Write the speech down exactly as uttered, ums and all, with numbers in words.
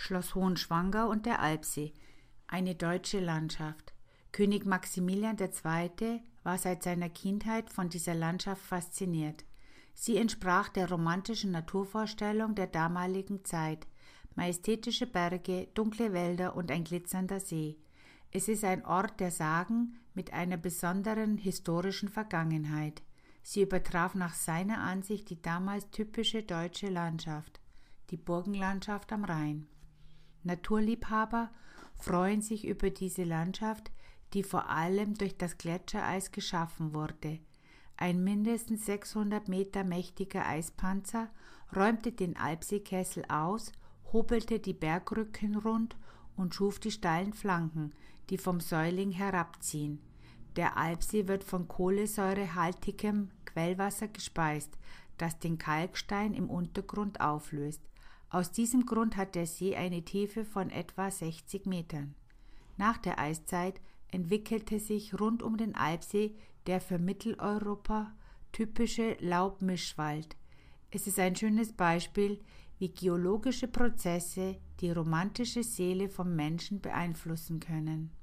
Schloss Hohenschwangau und der Alpsee, eine deutsche Landschaft. König Maximilian der Zweite war seit seiner Kindheit von dieser Landschaft fasziniert. Sie entsprach der romantischen Naturvorstellung der damaligen Zeit. Majestätische Berge, dunkle Wälder und ein glitzernder See. Es ist ein Ort der Sagen mit einer besonderen historischen Vergangenheit. Sie übertraf nach seiner Ansicht die damals typische deutsche Landschaft, die Burgenlandschaft am Rhein. Naturliebhaber freuen sich über diese Landschaft, die vor allem durch das Gletschereis geschaffen wurde. Ein mindestens sechshundert Meter mächtiger Eispanzer räumte den Alpseekessel aus, hobelte die Bergrücken rund und schuf die steilen Flanken, die vom Säuling herabziehen. Der Alpsee wird von kohlensäurehaltigem Quellwasser gespeist, das den Kalkstein im Untergrund auflöst. Aus diesem Grund hat der See eine Tiefe von etwa sechzig Metern. Nach der Eiszeit entwickelte sich rund um den Alpsee der für Mitteleuropa typische Laubmischwald. Es ist ein schönes Beispiel, wie geologische Prozesse die romantische Seele vom Menschen beeinflussen können.